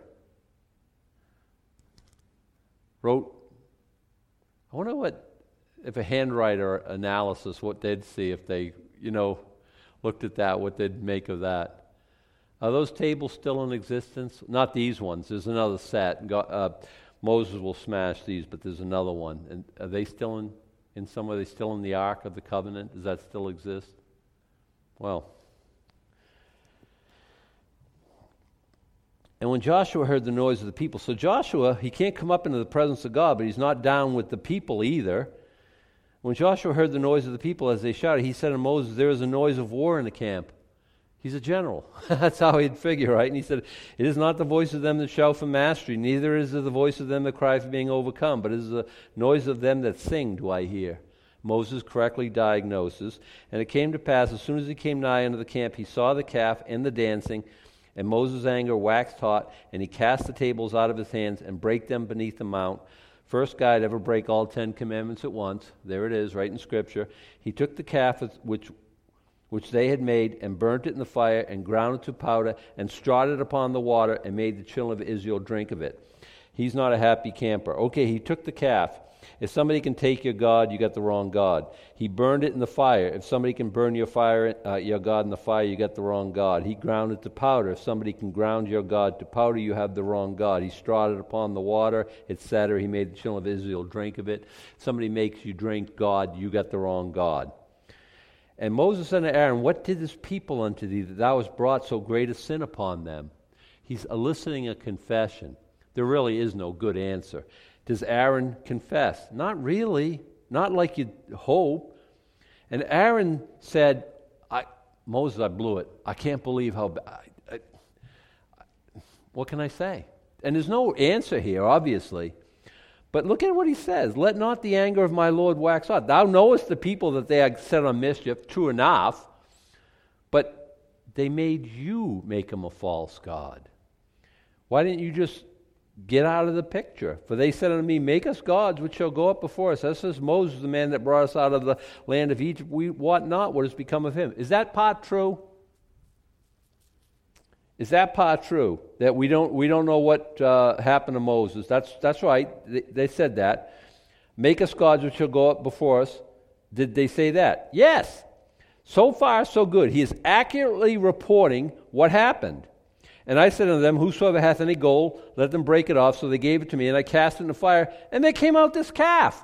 I wonder if a handwriter analysis, what they'd see if they, looked at that, what they'd make of that. Are those tables still in existence? Not these ones. There's another set. Moses will smash these, but there's another one. And are they still in some way? Are they still in the Ark of the Covenant? Does that still exist? Well. And when Joshua heard the noise of the people, so Joshua, he can't come up into the presence of God, but he's not down with the people either. When Joshua heard the noise of the people as they shouted, he said to Moses, there is a noise of war in the camp. He's a general. That's how he'd figure, right? And he said, it is not the voice of them that shout for mastery, neither is it the voice of them that cry for being overcome, but it is the noise of them that sing do I hear. Moses correctly diagnoses. And it came to pass, as soon as he came nigh unto the camp, he saw the calf and the dancing, and Moses' anger waxed hot, and he cast the tables out of his hands and brake them beneath the mount. First guy to ever break all 10 commandments at once. There it is, right in Scripture. He took the calf which they had made and burnt it in the fire and ground it to powder and strawed it upon the water and made the children of Israel drink of it. He's not a happy camper. Okay, he took the calf. If somebody can take your God, you got the wrong God. He burned it in the fire. If somebody can burn your God in the fire, you got the wrong God. He ground it to powder. If somebody can ground your God to powder, you have the wrong God. He strawed it upon the water, etc. He made the children of Israel drink of it. If somebody makes you drink God, you got the wrong God. And Moses said to Aaron, what did this people unto thee, that thou hast brought so great a sin upon them? He's eliciting a confession. There really is no good answer. Does Aaron confess? Not really. Not like you'd hope. And Aaron said, Moses, I blew it. I can't believe how bad. What can I say? And there's no answer here, obviously. But look at what he says. Let not the anger of my Lord wax hot. Thou knowest the people that they are set on mischief. True enough. But they made you make them a false god. Why didn't you just get out of the picture? For they said unto me, make us gods which shall go up before us. This is Moses, the man that brought us out of the land of Egypt. We wot not what has become of him. Is that part true? Is that part true? That we don't know what happened to Moses? That's right. They said that. Make us gods which shall go up before us. Did they say that? Yes. So far, so good. He is accurately reporting what happened. And I said unto them, whosoever hath any gold, let them break it off. So they gave it to me, and I cast it in the fire, and there came out this calf.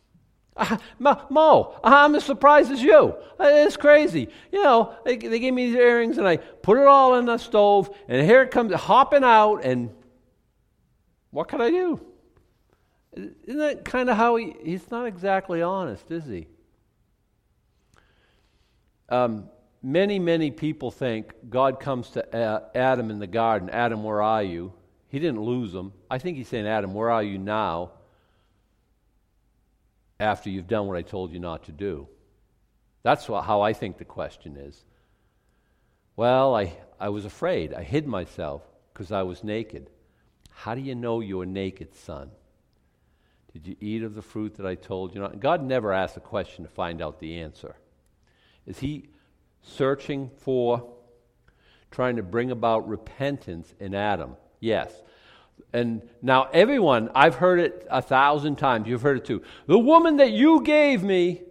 Mo, I'm as surprised as you. It's crazy. They gave me these earrings, and I put it all in the stove, and here it comes hopping out, and what could I do? Isn't that kind of how he's not exactly honest, is he? Many, many people think God comes to Adam in the garden. Adam, where are you? He didn't lose him. I think he's saying, Adam, where are you now? After you've done what I told you not to do. That's how I think the question is. Well, I was afraid. I hid myself because I was naked. How do you know you were naked, son? Did you eat of the fruit that I told you not? God never asked a question to find out the answer. Is he searching for, trying to bring about repentance in Adam? Yes. And now everyone, I've heard it 1,000 times. You've heard it too. The woman that you gave me.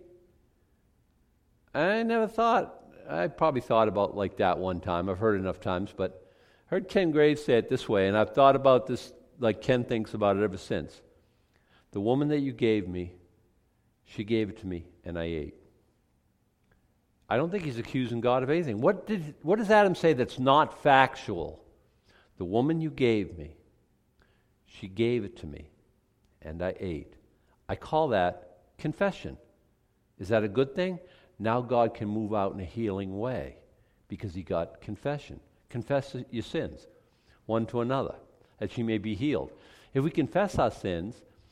I never thought. I probably thought about like that one time. I've heard it enough times, but I heard Ken Graves say it this way, and I've thought about this like Ken thinks about it ever since. The woman that you gave me, she gave it to me, and I ate. I don't think he's accusing God of anything. What does Adam say that's not factual? The woman you gave me, she gave it to me, and I ate. I call that confession. Is that a good thing? Now God can move out in a healing way because he got confession. Confess your sins one to another, that you may be healed. If we confess our sins,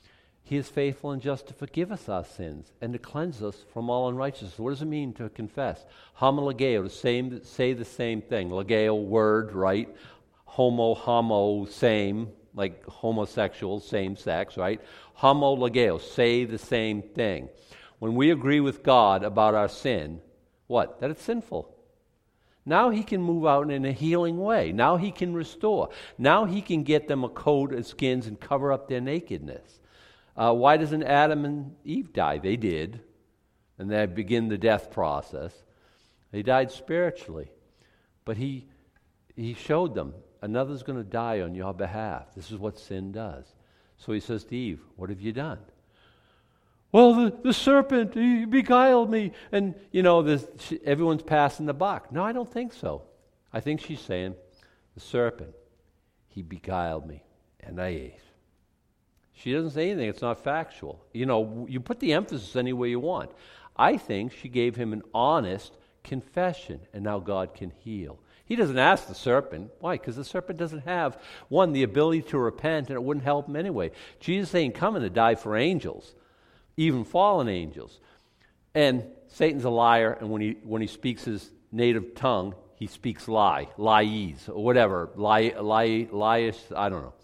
He is faithful and just to forgive us our sins and to cleanse us from all unrighteousness. What does it mean to confess? Homologeo, to say the same thing. Logeo, word, right? Homo, same, like homosexual, same sex, right? Homologeo, say the same thing. When we agree with God about our sin, what? That it's sinful. Now he can move out in a healing way. Now he can restore. Now he can get them a coat of skins and cover up their nakedness. Why doesn't Adam and Eve die? They did. And they begin the death process. They died spiritually. But he showed them, another's going to die on your behalf. This is what sin does. So he says to Eve, what have you done? Well, the serpent, he beguiled me. And, everyone's passing the buck. No, I don't think so. I think she's saying, the serpent, he beguiled me, and I ate. She doesn't say anything. It's not factual. You put the emphasis any way you want. I think she gave him an honest confession, and now God can heal. He doesn't ask the serpent. Why? Because the serpent doesn't have, one, the ability to repent, and it wouldn't help him anyway. Jesus ain't coming to die for angels, even fallen angels. And Satan's a liar, and when he speaks his native tongue, he speaks lies, or whatever, lies, I don't know.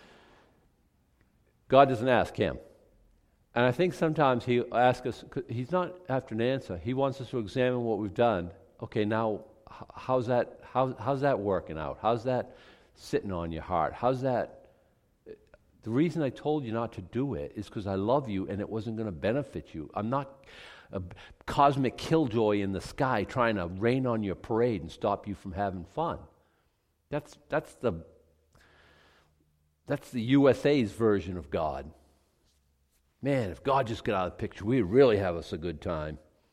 God doesn't ask him. And I think sometimes he'll ask us, he's not after an answer. He wants us to examine what we've done. Okay, now, how's that working out? How's that sitting on your heart? How's that? The reason I told you not to do it is because I love you and it wasn't going to benefit you. I'm not a cosmic killjoy in the sky trying to rain on your parade and stop you from having fun. That's the USA's version of God. Man, if God just got out of the picture, we'd really have us a good time.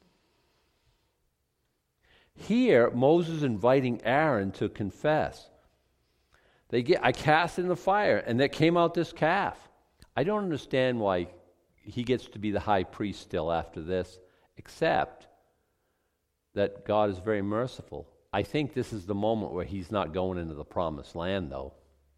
Here, Moses inviting Aaron to confess. I cast it in the fire, and there came out this calf. I don't understand why he gets to be the high priest still after this, except that God is very merciful. I think this is the moment where he's not going into the promised land, though.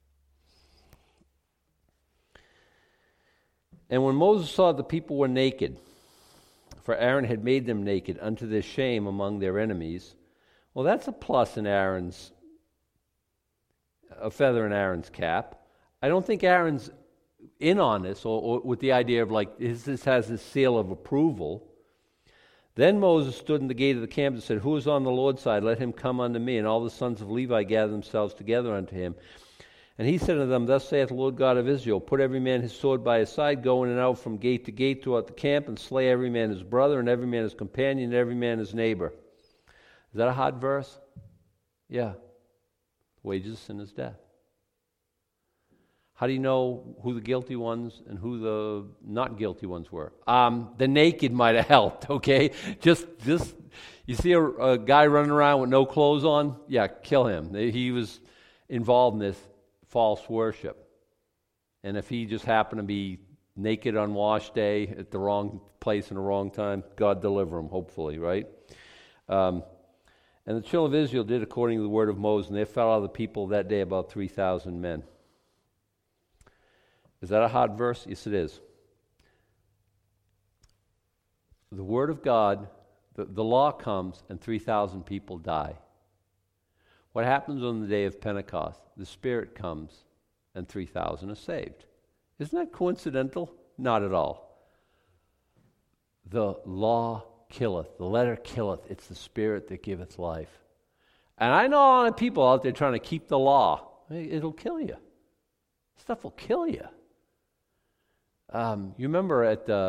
And when Moses saw the people were naked, for Aaron had made them naked unto their shame among their enemies, well, that's a plus in a feather in Aaron's cap. I don't think Aaron's in on this, or with the idea of this has this seal of approval. Then Moses stood in the gate of the camp and said, who is on the Lord's side? Let him come unto me. And all the sons of Levi gathered themselves together unto him. And he said unto them, thus saith the Lord God of Israel, put every man his sword by his side, go in and out from gate to gate throughout the camp, and slay every man his brother, and every man his companion, and every man his neighbor. Is that a hot verse? Yeah. The wages of sin is death. How do you know who the guilty ones and who the not guilty ones were? The naked might have helped, okay? Just you see a guy running around with no clothes on? Yeah, kill him. He was involved in this false worship. And if he just happened to be naked on wash day at the wrong place and the wrong time, God deliver him, hopefully, right? And the children of Israel did according to the word of Moses, and there fell out of the people that day about 3,000 men. Is that a hot verse? Yes, it is. The word of God, the law comes, and 3,000 people die. What happens on the day of Pentecost? The Spirit comes, and 3,000 are saved. Isn't that coincidental? Not at all. The law killeth, the letter killeth. It's the Spirit that giveth life. And I know a lot of people out there trying to keep the law. It'll kill you. Stuff will kill you. You remember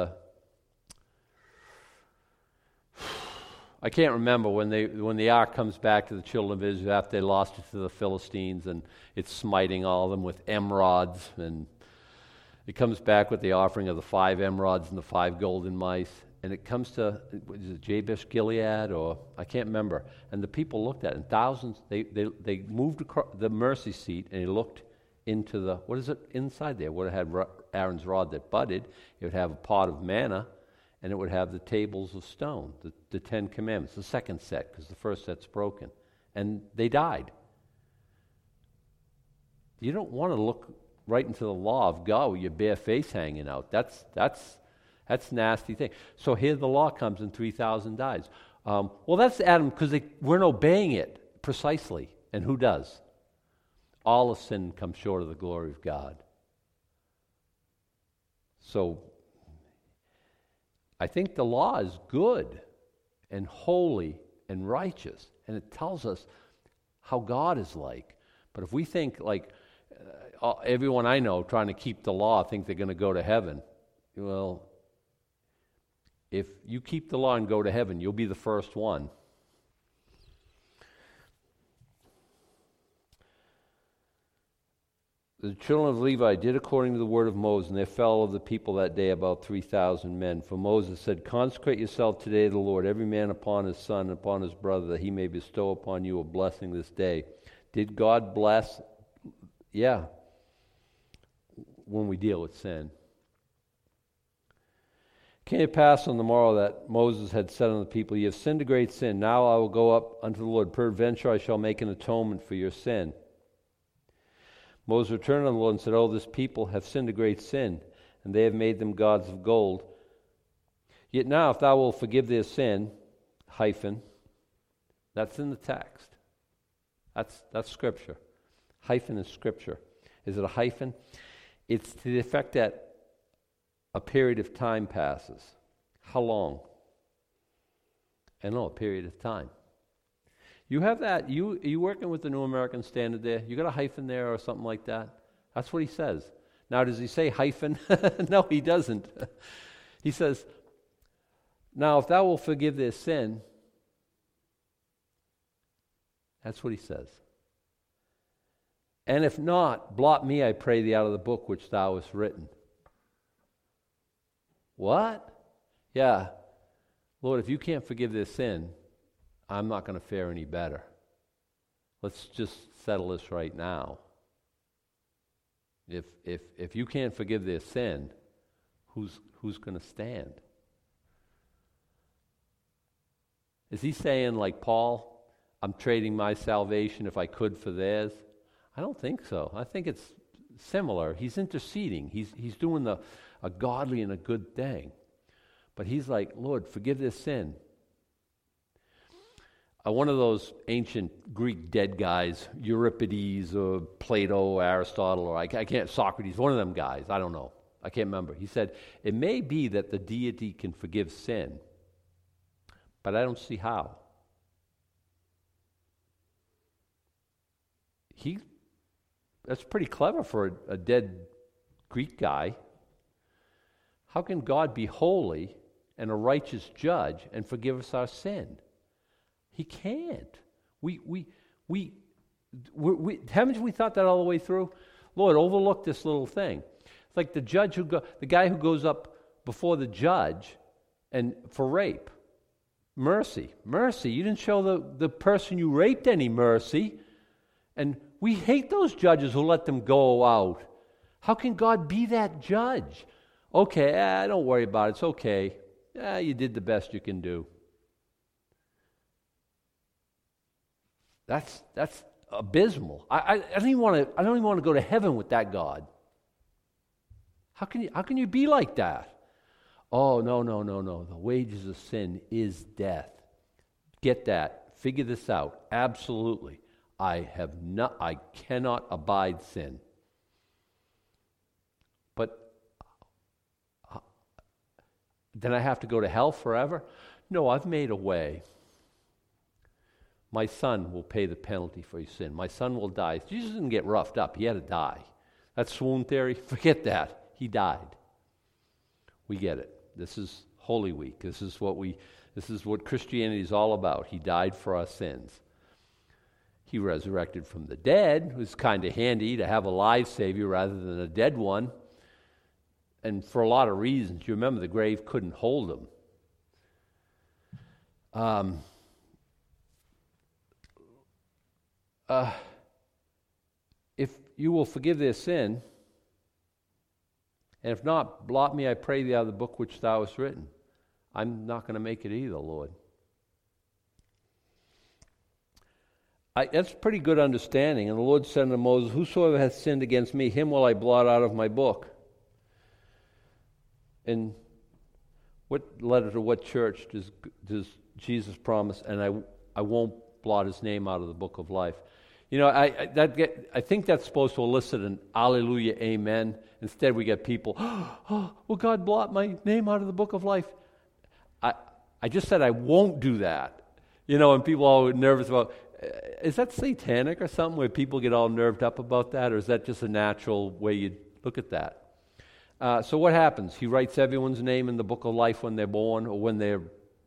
I can't remember when the ark comes back to the children of Israel after they lost it to the Philistines, and it's smiting all of them with emerods, and it comes back with the offering of the 5 emerods and the 5 golden mice, and it comes to, is it Jabesh Gilead, or I can't remember, and the people looked at it, and thousands, they moved across the mercy seat, and they looked into the, what is it inside there? Would have had Aaron's rod that budded, it would have a pot of manna, and it would have the tables of stone, the 10 Commandments, the second set, because the first set's broken. And they died. You don't want to look right into the law of God with your bare face hanging out. That's a nasty thing. So here the law comes and 3,000 dies. Well, that's Adam because they weren't obeying it precisely. And who does? All of sin comes short of the glory of God. So I think the law is good and holy and righteous, and it tells us how God is like. But if we think like everyone I know trying to keep the law think they're going to go to heaven, well, if you keep the law and go to heaven, you'll be the first one. The children of Levi did according to the word of Moses, and there fell of the people that day about 3,000 men. For Moses said, consecrate yourself today to the Lord, every man upon his son and upon his brother, that he may bestow upon you a blessing this day. Did God bless? Yeah. When we deal with sin. It came to pass on the morrow that Moses had said unto the people, ye have sinned a great sin. Now I will go up unto the Lord. Peradventure I shall make an atonement for your sin. Moses returned unto the Lord and said, this people have sinned a great sin, and they have made them gods of gold. Yet now, if thou wilt forgive their sin, that's in the text. That's Scripture. Hyphen is Scripture. Is it a hyphen? It's to the effect that a period of time passes. How long? I know, a period of time. You have that. Are you working with the New American Standard there? You got a hyphen there or something like that? That's what he says. Now, does he say hyphen? No, he doesn't. He says, now, if thou wilt forgive their sin, that's what he says. And if not, blot me, I pray thee, out of the book which thou hast written. What? Yeah. Lord, if you can't forgive their sin, I'm not going to fare any better. Let's just settle this right now. If you can't forgive their sin, who's going to stand? Is he saying, like Paul, I'm trading my salvation if I could for theirs? I don't think so. I think it's similar. He's interceding. He's doing a godly and a good thing. But he's like, Lord, forgive their sin. One of those ancient Greek dead guys, Euripides or Plato, Aristotle, or I can't, Socrates, one of them guys, I don't know. I can't remember. He said, it may be that the deity can forgive sin, but I don't see how. That's pretty clever for a dead Greek guy. How can God be holy and a righteous judge and forgive us our sin? He can't. Haven't we thought that all the way through? Lord, overlook this little thing. It's like the guy who goes up before the judge and for rape. Mercy. You didn't show the person you raped any mercy. And we hate those judges who let them go out. How can God be that judge? Okay, don't worry about it. It's okay. You did the best you can do. That's abysmal. I don't even want to go to heaven with that God. How can you be like that? Oh, no. The wages of sin is death. Get that. Figure this out. Absolutely. I cannot abide sin. But then I have to go to hell forever? No, I've made a way. My son will pay the penalty for your sin. My son will die. Jesus didn't get roughed up. He had to die. That swoon theory, forget that. He died. We get it. This is Holy Week. This is what Christianity is all about. He died for our sins. He resurrected from the dead. It was kind of handy to have a live Savior rather than a dead one. And for a lot of reasons. You remember the grave couldn't hold him. If you will forgive their sin, and if not, blot me, I pray thee, out of the book which thou hast written. I'm not going to make it either, Lord. That's pretty good understanding. And the Lord said unto Moses, whosoever hath sinned against me, him will I blot out of my book. And what letter to what church does Jesus promise? And I won't blot his name out of the book of life. I think that's supposed to elicit an hallelujah, amen. Instead, we get people, will God blot my name out of the book of life? I just said I won't do that. And people are all nervous about, is that satanic or something where people get all nerved up about that? Or is that just a natural way you look at that? So what happens? He writes everyone's name in the book of life when they're born or when they're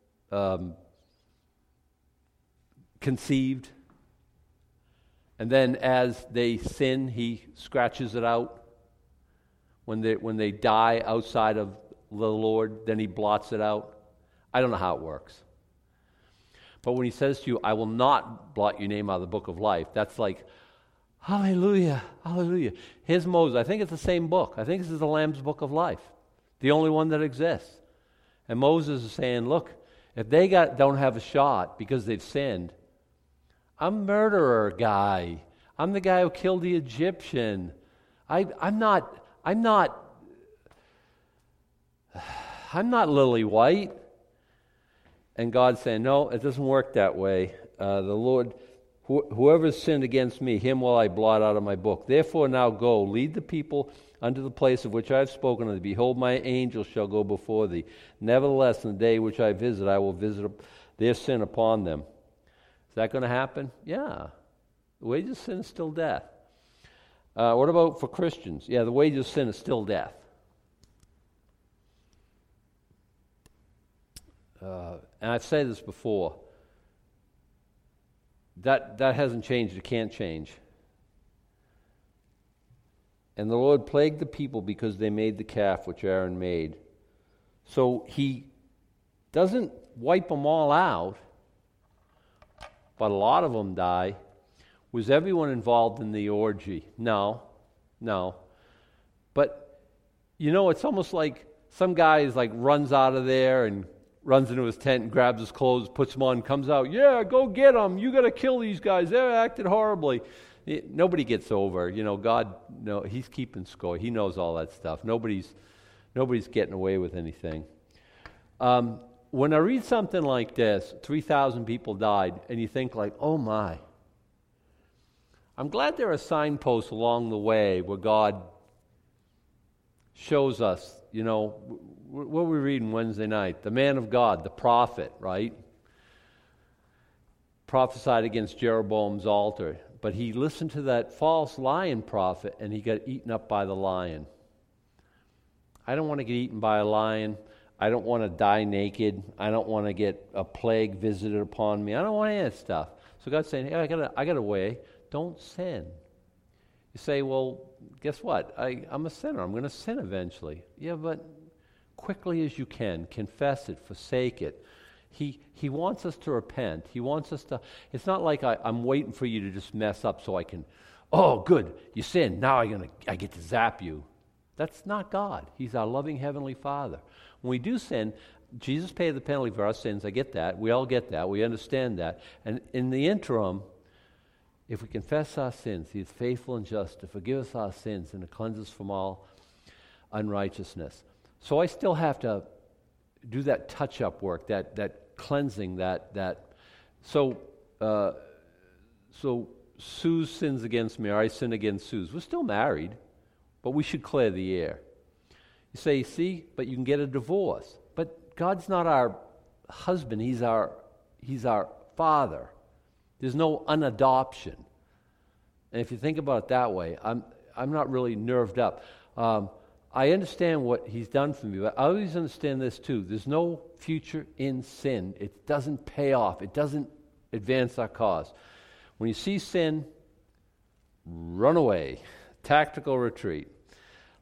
conceived. And then as they sin, he scratches it out. When they die outside of the Lord, then he blots it out. I don't know how it works. But when he says to you, I will not blot your name out of the book of life, that's like, hallelujah, hallelujah. Here's Moses. I think it's the same book. I think this is the Lamb's book of life, the only one that exists. And Moses is saying, look, if they don't have a shot because they've sinned, I'm a murderer guy. I'm the guy who killed the Egyptian. I'm not lily white. And God's saying, no, it doesn't work that way. The Lord, whoever sinned against me, him will I blot out of my book. Therefore now go, lead the people unto the place of which I have spoken unto thee. Behold, my angel shall go before thee. Nevertheless, in the day which I visit, I will visit their sin upon them. Is that going to happen? Yeah. The wages of sin is still death. What about for Christians? Yeah, the wages of sin is still death. And I've said this before. That hasn't changed. It can't change. And the Lord plagued the people because they made the calf which Aaron made. So he doesn't wipe them all out, but a lot of them die. Was everyone involved in the orgy? No. But, it's almost like some guy runs out of there and runs into his tent and grabs his clothes, puts them on, comes out, yeah, go get them. You got to kill these guys. They acted horribly. Nobody gets over. God, no, he's keeping score. He knows all that stuff. Nobody's getting away with anything. When I read something like this, 3,000 people died, and you think oh my. I'm glad there are signposts along the way where God shows us, what were we reading Wednesday night? The man of God, the prophet, right? Prophesied against Jeroboam's altar. But he listened to that false lion prophet, and he got eaten up by the lion. I don't want to get eaten by a lion. I don't want to die naked. I don't want to get a plague visited upon me. I don't want any of that stuff. So God's saying, hey, I got a way. Don't sin. You say, well, guess what? I'm a sinner. I'm going to sin eventually. Yeah, but quickly as you can, confess it, forsake it. He wants us to repent. He wants us to. It's not like I'm waiting for you to just mess up so I can. Oh, good, you sinned. Now I get to zap you. That's not God. He's our loving Heavenly Father. When we do sin, Jesus paid the penalty for our sins. I get that. We all get that. We understand that. And in the interim, if we confess our sins, He is faithful and just to forgive us our sins and to cleanse us from all unrighteousness. So I still have to do that touch-up work, that cleansing, So Sue sins against me, or I sin against Sue. We're still married, but we should clear the air. You say, see, but you can get a divorce. But God's not our husband. He's our Father. There's no unadoption. And if you think about it that way, I'm not really nerved up. I understand what He's done for me, but I always understand this too. There's no future in sin. It doesn't pay off. It doesn't advance our cause. When you see sin, run away. Tactical retreat.